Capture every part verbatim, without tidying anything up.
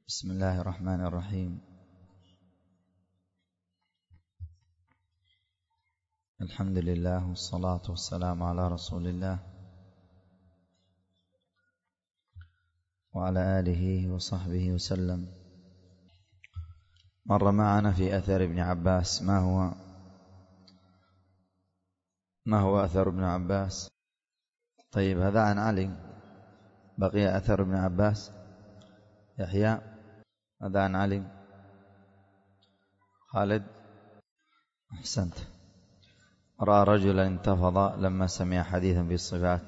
بسم الله الرحمن الرحيم. الحمد لله والصلاة والسلام على رسول الله وعلى آله وصحبه وسلم. مر معنا في أثر ابن عباس. ما هو ما هو أثر ابن عباس؟ طيب، هذا عن علي. بقي أثر ابن عباس. يحيى، هذا عن علي. خالد، أحسنت. رأى رجلا انتفض لما سمع حديثا في الصفات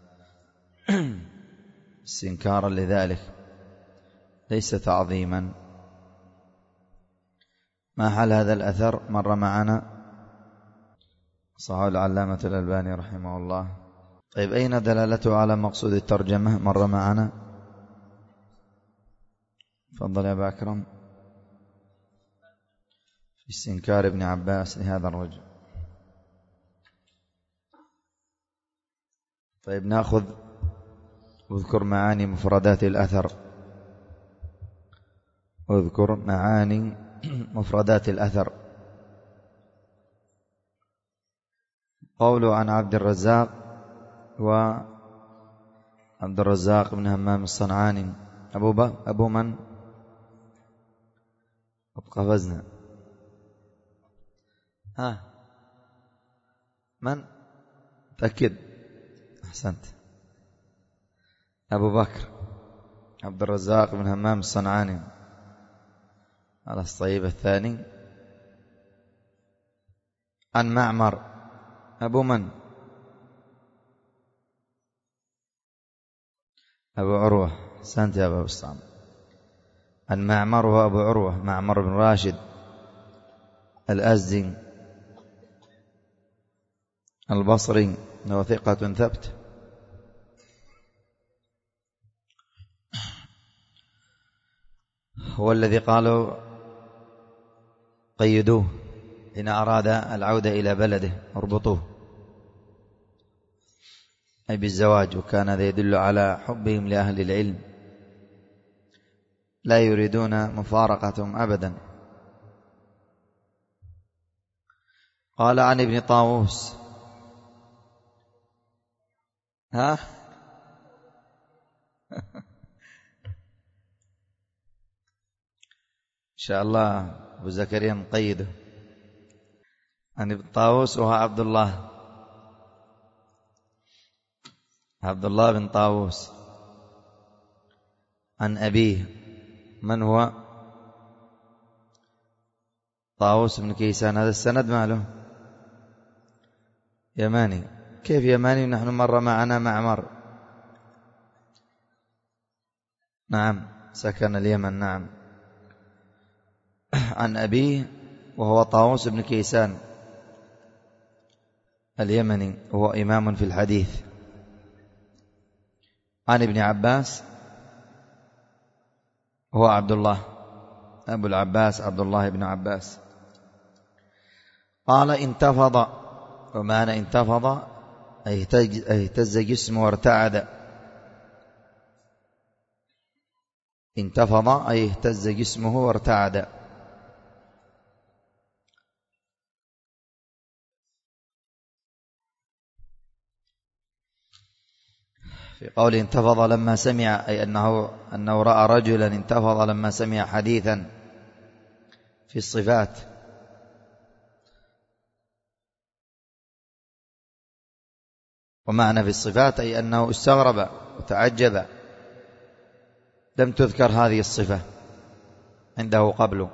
استنكارا لذلك ليس تعظيما. ما حال هذا الأثر؟ مر معنا، صححه العلامة الألباني رحمه الله. طيب، أين دلالته على مقصود الترجمة؟ مر معنا. تفضل يا أبا أكرم. في استنكار ابن عباس لهذا الرجل. طيب، نأخذ اذكر معاني مفردات الأثر. اذكر معاني مفردات الأثر. قوله عن عبد الرزاق وعبد الرزاق بن همام الصنعاني. أبو, أبو من؟ قفزنا. ها من؟ تأكد. أحسنت، أبو بكر عبد الرزاق بن همام الصنعاني. على الصيب الثاني. عن معمر. أبو من؟ أبو عروة. أحسنت يا أبو بسام. عن معمر وأبو عروة، معمر بن راشد الأزدي البصري، له ثقة ثبت. هو الذي قالوا قيدوه إن أراد العودة إلى بلده، اربطوه، أي بالزواج. وكان هذا يدل على حبهم لأهل العلم، لا يريدون مفارقتهم أبدا. قال عن ابن طاووس. ها إن شاء الله أبو زكريا مقيده. عن ابن طاووس وهو عبد الله عبد الله بن طاووس. عن أبيه. من هو؟ طاووس بن كيسان. هذا السند ماله؟ يماني. كيف يماني؟ نحن مر معنا معمر. نعم، سكن اليمن. نعم. عن أبيه وهو طاووس بن كيسان اليمني، وهو إمام في الحديث. عن ابن عباس هو عبد الله أبو العباس عبد الله بن عباس. قال انتفض. ومعنى انتفض أي اهتز جسمه وارتعد. انتفض أي اهتز جسمه وارتعد. في قول انتفض لما سمع، أي أنه, أنه رأى رجلا انتفض لما سمع حديثا في الصفات. ومعنى في الصفات أي أنه استغرب وتعجب، لم تذكر هذه الصفة عنده قبل.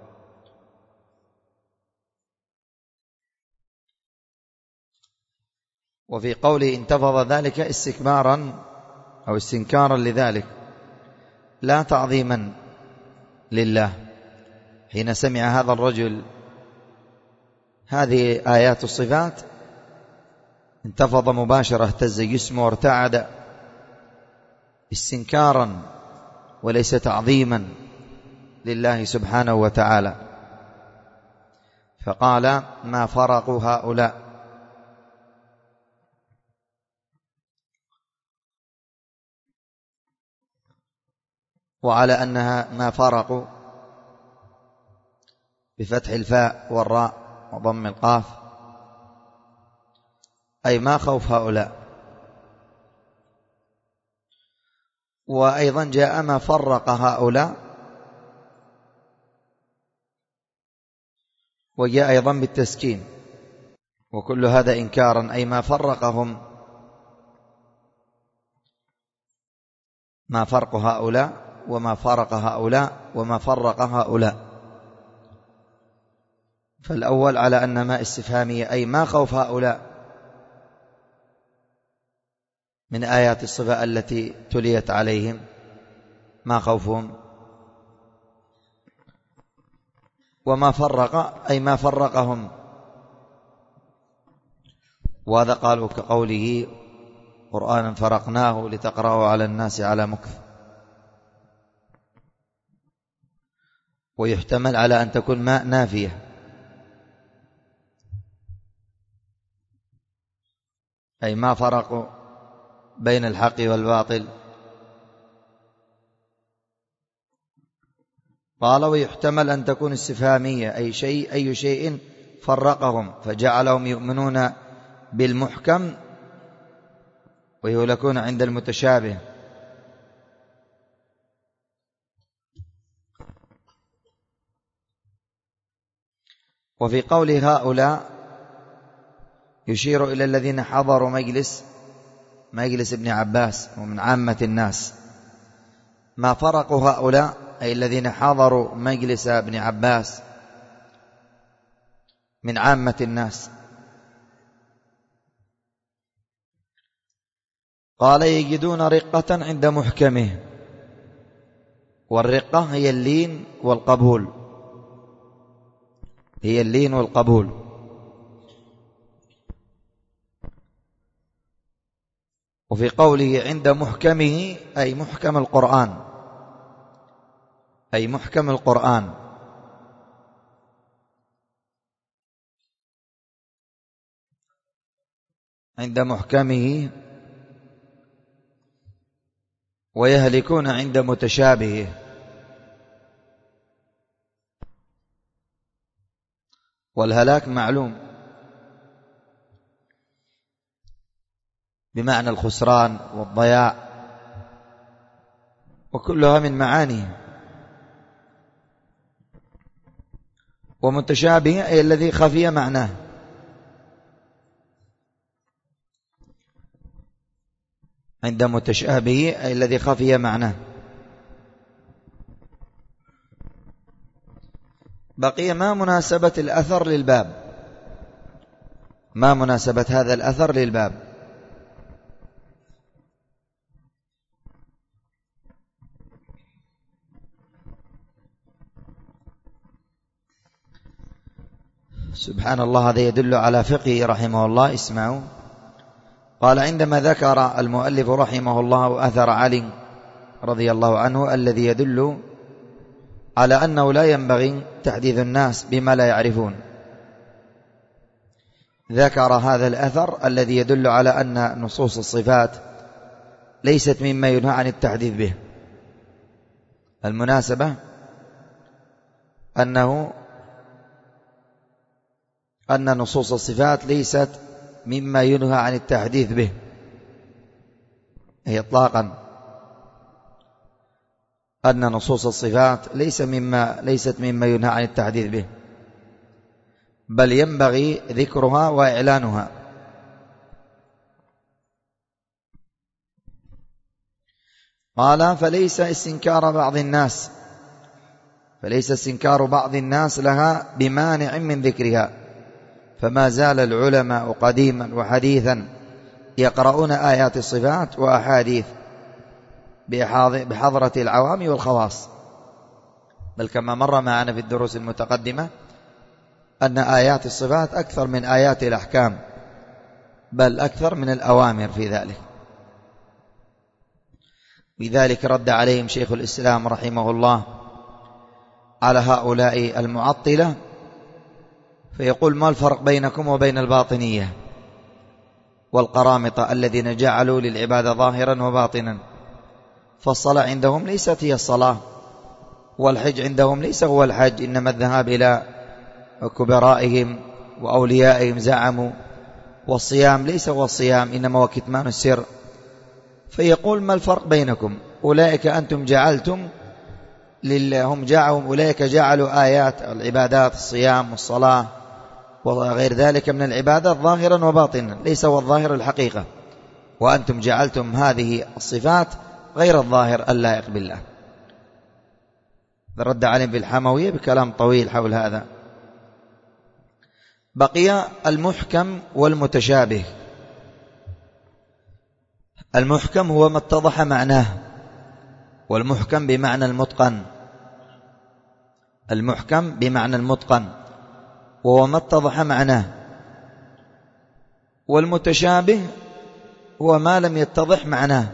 وفي قوله انتفض ذلك استكبارا أو استنكارا لذلك، لا تعظيما لله. حين سمع هذا الرجل هذه آيات الصفات انتفض مباشرة، اهتز جسمه وارتعد استنكارا وليس تعظيما لله سبحانه وتعالى. فقال ما فرقوا هؤلاء. وعلى أنها ما فرقوا بفتح الفاء والراء وضم القاف، أي ما خوف هؤلاء. وأيضا جاء ما فرق هؤلاء، وجاء أيضا بالتسكين، وكل هذا إنكارا، أي ما فرقهم، ما فرق هؤلاء وما فرق هؤلاء وما فرق هؤلاء. فالأول على أن ما استفهامية، أي ما خوف هؤلاء من آيات الصفة التي تليت عليهم، ما خوفهم. وما فرق أي ما فرقهم، وهذا قالوا كقوله قرآنا فرقناه لتقرأه على الناس على مكث. ويحتمل على أن تكون ماء نافية، أي ما فرقوا بين الحق والباطل. قال ويحتمل أن تكون استفهامية، أي شيء أي شيء فرقهم فجعلهم يؤمنون بالمحكم ويهلكون عند المتشابه. وفي قول هؤلاء يشير إلى الذين حضروا مجلس مجلس ابن عباس ومن عامة الناس. ما فرقوا هؤلاء أي الذين حضروا مجلس ابن عباس من عامة الناس. قال يجدون رقة عند محكمه، والرقة هي اللين والقبول، هي اللين والقبول. وفي قوله عند محكمه أي محكم القرآن، أي محكم القرآن. عند محكمه، ويهلكون عند متشابهه. والهلاك معلوم بمعنى الخسران والضياع، وكلها من معانيه. ومتشابه أي الذي خفي معناه. عند متشابه أي الذي خفي معناه. بقي ما مناسبة الأثر للباب، ما مناسبة هذا الأثر للباب. سبحان الله، هذا يدل على فقهه رحمه الله. اسمعوا، قال عندما ذكر المؤلف رحمه الله أثر علي رضي الله عنه الذي يدل على أنه لا ينبغي تحديث الناس بما لا يعرفون، ذكر هذا الأثر الذي يدل على أن نصوص الصفات ليست مما ينهى عن التحديث به. المناسبة أنه أن نصوص الصفات ليست مما ينهى عن التحديث به، هي إطلاقا أن نصوص الصفات ليس مما ليست مما ينهى عن التحديث به، بل ينبغي ذكرها وإعلانها. قال فليس استنكار بعض الناس فليس استنكار بعض الناس لها بمانع من ذكرها، فما زال العلماء قديما وحديثا يقرؤون آيات الصفات وأحاديث بحضرة العوام والخواص، بل كما مر معنا في الدروس المتقدمة أن آيات الصفات أكثر من آيات الأحكام، بل أكثر من الأوامر في ذلك. بذلك رد عليهم شيخ الإسلام رحمه الله على هؤلاء المعطلة، فيقول ما الفرق بينكم وبين الباطنية والقرامطة الذين جعلوا للعبادة ظاهرا وباطنا؟ فالصلاة عندهم ليست هي الصلاة، والحج عندهم ليس هو الحج، إنما الذهاب إلى كبرائهم وأوليائهم زعموا، والصيام ليس هو الصيام، إنما هو كتمان السر. فيقول ما الفرق بينكم؟ أولئك أنتم جعلتم هم جعلوا أولئك جعلوا آيات العبادات الصيام والصلاة وغير ذلك من العبادات ظاهرا وباطنا، ليس هو الظاهر الحقيقة، وأنتم جعلتم هذه الصفات غير الظاهر اللائق بالله. رد عليهم بالحموية بكلام طويل حول هذا. بقي المحكم والمتشابه. المحكم هو ما اتضح معناه، والمحكم بمعنى المتقن، المحكم بمعنى المتقن وهو ما اتضح معناه، والمتشابه هو ما لم يتضح معناه،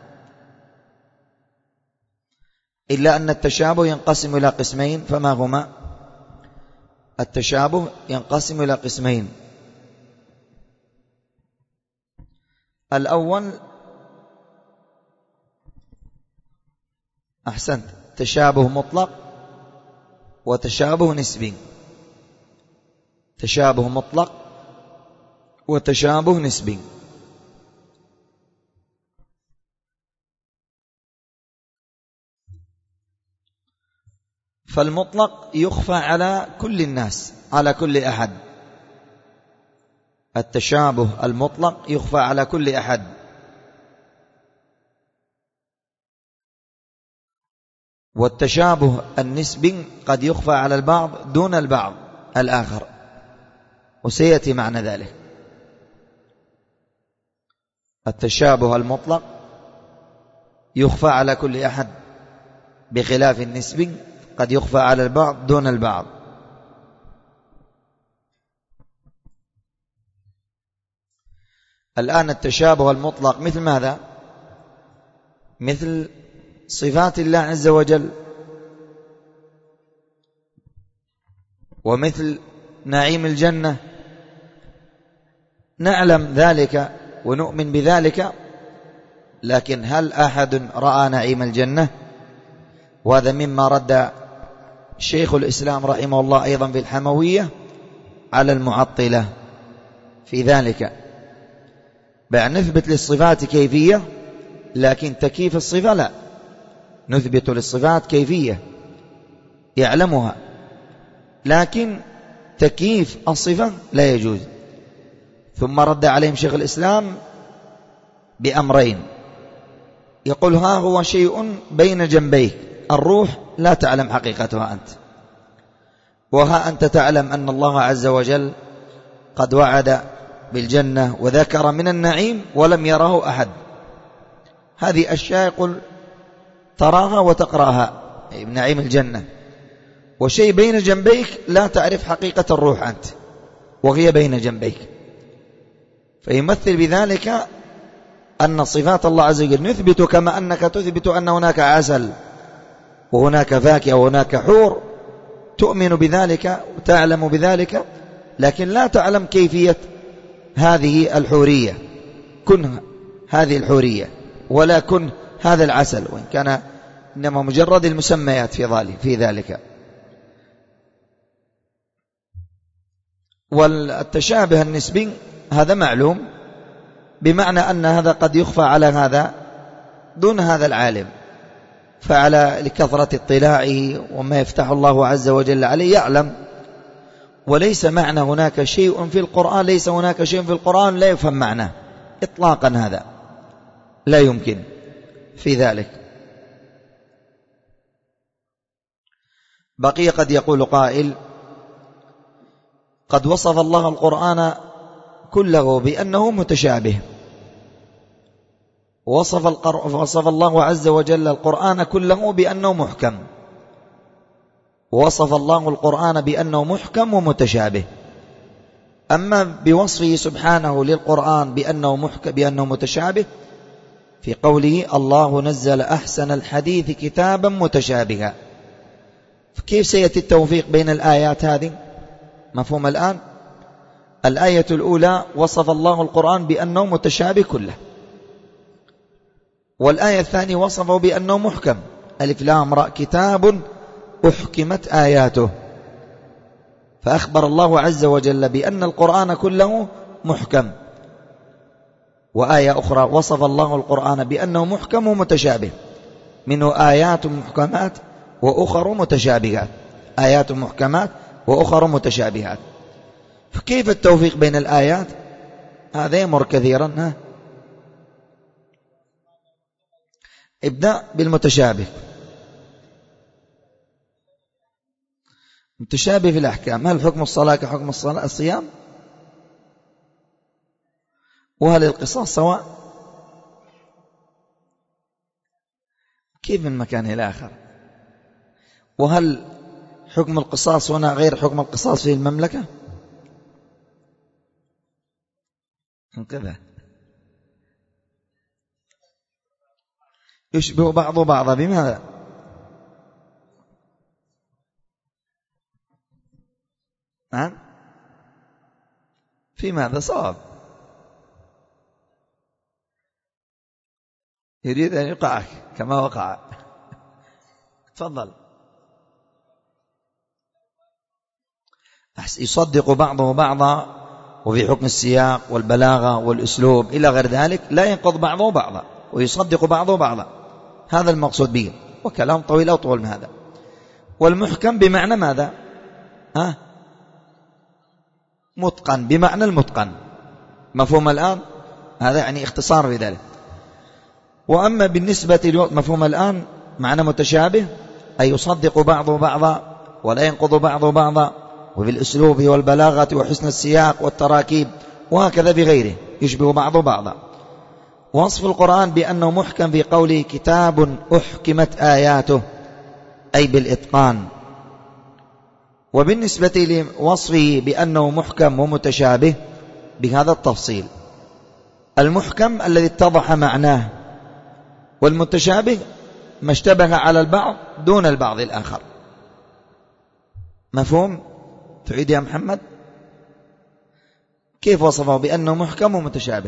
إلا أن التشابه ينقسم إلى قسمين. فما هما؟ التشابه ينقسم إلى قسمين. الأول أحسنت تشابه مطلق وتشابه نسبي. تشابه مطلق وتشابه نسبي. فالمطلق يخفى على كل الناس، على كل أحد. التشابه المطلق يخفى على كل أحد، والتشابه النسبي قد يخفى على البعض دون البعض الآخر، وسيأتي معنى ذلك. التشابه المطلق يخفى على كل أحد، بخلاف النسبي قد يخفى على البعض دون البعض. الآن التشابه المطلق مثل ماذا؟ مثل صفات الله عز وجل، ومثل نعيم الجنة. نعلم ذلك ونؤمن بذلك، لكن هل أحد رأى نعيم الجنة؟ وهذا مما رد شيخ الإسلام رحمه الله أيضا في الحموية على المعطلة في ذلك، بأن نثبت للصفات كيفية، لكن تكييف الصفة لا، نثبت للصفات كيفية يعلمها، لكن تكييف الصفة لا يجوز. ثم رد عليهم شيخ الإسلام بأمرين، يقول ها هو شيء بين جنبيك، الروح لا تعلم حقيقتها أنت، وها أنت تعلم أن الله عز وجل قد وعد بالجنة وذكر من النعيم ولم يره أحد. هذه أشياء يقول تراها وتقرأها، أي نعيم الجنة، وشيء بين جنبيك لا تعرف حقيقة الروح أنت، وهي بين جنبيك. فيمثل بذلك أن صفات الله عز وجل نثبت كما أنك تثبت أن هناك عسل وهناك فاكهة وهناك حور، تؤمن بذلك وتعلم بذلك، لكن لا تعلم كيفية هذه الحورية، كن هذه الحورية ولا كن هذا العسل، وإن كان إنما مجرد المسميات في ذلك. والتشابه النسبي هذا معلوم، بمعنى أن هذا قد يخفى على هذا دون هذا العالم، فعلى لكثرة اطلاعه وما يفتح الله عز وجل عليه يعلم. وليس معنى هناك شيء في القرآن، ليس هناك شيء في القرآن لا يفهم معناه إطلاقا، هذا لا يمكن في ذلك. بقي قد يقول قائل قد وصف الله القرآن كله بأنه متشابه، وصف, وصف الله عز وجل القرآن كله بأنه محكم، ووصف الله القرآن بأنه محكم ومتشابه. أما بوصفه سبحانه للقرآن بأنه محكم بأنه متشابه في قوله الله نزل أحسن الحديث كتابا متشابها، فكيف سيأتي التوفيق بين الآيات هذه؟ مفهوم الآن؟ الآية الأولى وصف الله القرآن بأنه متشابه كله، والآية الثانية وصفه بأنه محكم، ألف لام راء كتاب أحكمت آياته، فأخبر الله عز وجل بأن القرآن كله محكم. وآية أخرى وصف الله القرآن بأنه محكم ومتشابه، منه آيات محكمات وأخر متشابهات، آيات محكمات وأخر متشابهات. فكيف التوفيق بين الآيات؟ هذا يمر كثيرا. ها؟ ابدأ بالمتشابه. متشابه في الأحكام، هل حكم الصلاة كحكم الصلاة الصيام؟ وهل القصاص سواء؟ كيف من مكان إلى آخر؟ وهل حكم القصاص هنا غير حكم القصاص في المملكة؟ هكذا يشبه بعض بعضا. بماذا؟ نعم، في ماذا؟ صواب. يريد أن يقعك كما وقع. تفضل. يصدق بعضه بعضا، وفي حكم السياق والبلاغة والأسلوب إلى غير ذلك لا ينقض بعضه بعضا، ويصدق بعضه بعضا، هذا المقصود به. وكلام طويل أو طول من هذا. والمحكم بمعنى ماذا؟ ها؟ متقن، بمعنى المتقن. مفهوم الآن؟ هذا يعني اختصار في ذلك. وأما بالنسبة للوقت مفهوم الآن معنى متشابه، أي يصدق بعضه بعضا ولا ينقض بعضه بعضا، وفي الأسلوب والبلاغة وحسن السياق والتراكيب، وهكذا بغيره يشبه بعضه بعضا. وصف القرآن بأنه محكم في قوله كتاب أحكمت آياته، أي بالإتقان. وبالنسبة لوصفه بأنه محكم ومتشابه بهذا التفصيل: المحكم الذي اتضح معناه، والمتشابه ما اشتبه على البعض دون البعض الآخر. مفهوم؟ تعيد يا محمد. كيف وصفه بأنه محكم ومتشابه؟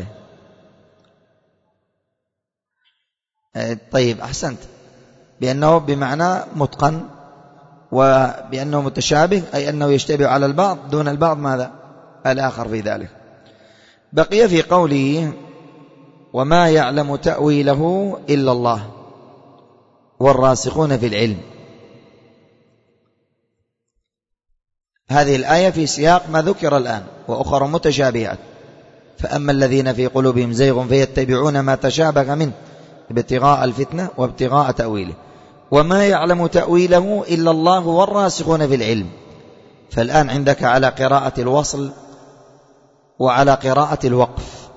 طيب أحسنت، بأنه بمعنى متقن، وبأنه متشابه أي أنه يشتبه على البعض دون البعض ماذا؟ الآخر في ذلك. بقي في قوله وما يعلم تأويله إلا الله والراسخون في العلم. هذه الآية في سياق ما ذكر الآن، وأخر متشابهات. فأما الذين في قلوبهم زيغ فيتبعون ما تشابه منه ابتغاء الفتنة وابتغاء تأويله. وما يعلم تأويله إلا الله والراسخون في العلم. فالآن عندك على قراءة الوصل وعلى قراءة الوقف.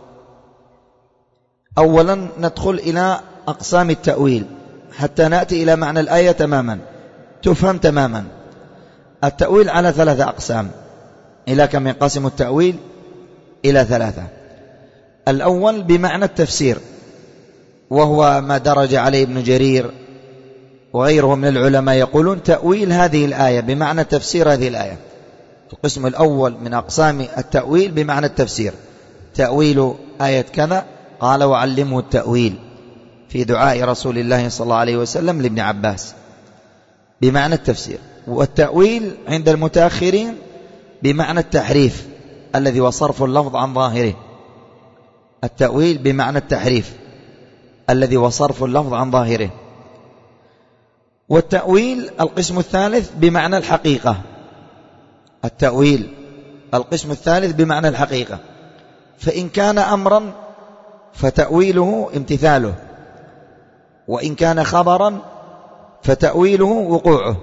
أولا ندخل إلى أقسام التأويل حتى نأتي إلى معنى الآية تماما تفهم تماما. التأويل على ثلاثة أقسام. إلى كم ينقسم التأويل؟ إلى ثلاثة. الأول بمعنى التفسير، وهو ما درج عليه ابن جرير وغيره من العلماء، يقولون تأويل هذه الآية بمعنى تفسير هذه الآية. القسم الأول من أقسام التأويل بمعنى التفسير، تأويل آية كذا، قال وعلمه التأويل في دعاء رسول الله صلى الله عليه وسلم لابن عباس، بمعنى التفسير. والتأويل عند المتأخرين بمعنى التحريف الذي وصرف اللفظ عن ظاهره. التأويل بمعنى التحريف الذي وصرف اللفظ عن ظاهره. والتأويل القسم الثالث بمعنى الحقيقة. التأويل القسم الثالث بمعنى الحقيقة، فإن كان أمرا فتأويله امتثاله، وإن كان خبرا فتأويله وقوعه.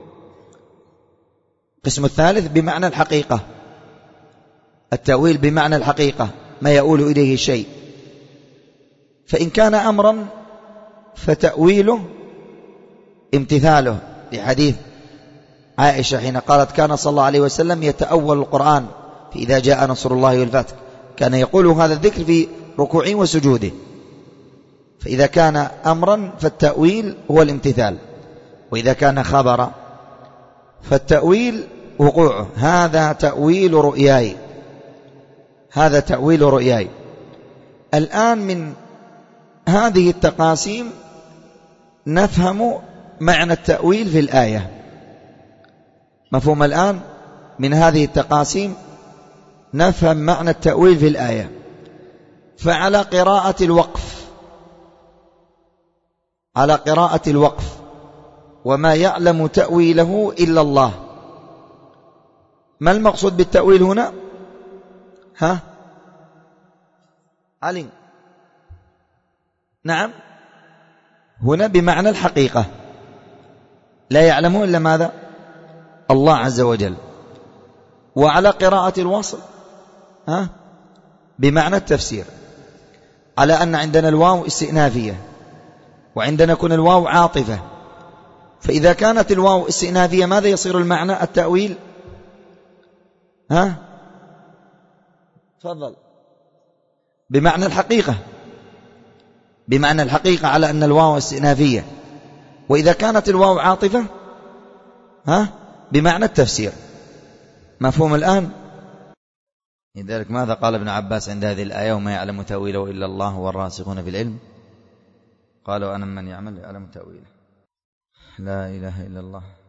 القسم الثالث بمعنى الحقيقة، التأويل بمعنى الحقيقة ما يؤول إليه الشيء. فإن كان أمرا فتأويله امتثاله، لحديث عائشة حين قالت كان صلى الله عليه وسلم يتأول القرآن في إذا جاء نصر الله والفتح، كان يقول هذا الذكر في ركوعه وسجوده. فإذا كان أمرا فالتأويل هو الامتثال، وإذا كان خبرا فالتأويل وقوعه. هذا تأويل هذه التقاسيم نفهم معنى التأويل في الآية. مفهوم الآن؟ من هذه التقاسيم نفهم معنى التأويل في الآية. فعلى قراءة الوقف، على قراءة الوقف وما يعلم تأويله إلا الله. ما المقصود بالتأويل هنا؟ ها علي؟ نعم، هنا بمعنى الحقيقة، لا يعلمه إلا ماذا؟ الله عز وجل. وعلى قراءة الوصل ها بمعنى التفسير، على أن عندنا الواو استئنافية وعندنا يكون الواو عاطفة، فإذا كانت الواو استئنافية ماذا يصير المعنى؟ التأويل. ها تفضل. بمعنى الحقيقة، بمعنى الحقيقة على أن الواو استئنافية. وإذا كانت الواو عاطفة ها بمعنى التفسير. مفهوم الآن؟ لذلك ماذا قال ابن عباس عند هذه الآية؟ وما يعلم تأويله إلا الله والراسخون في العلم. قالوا أنا من يعمل يعلم تأويله. لا إله إلا الله.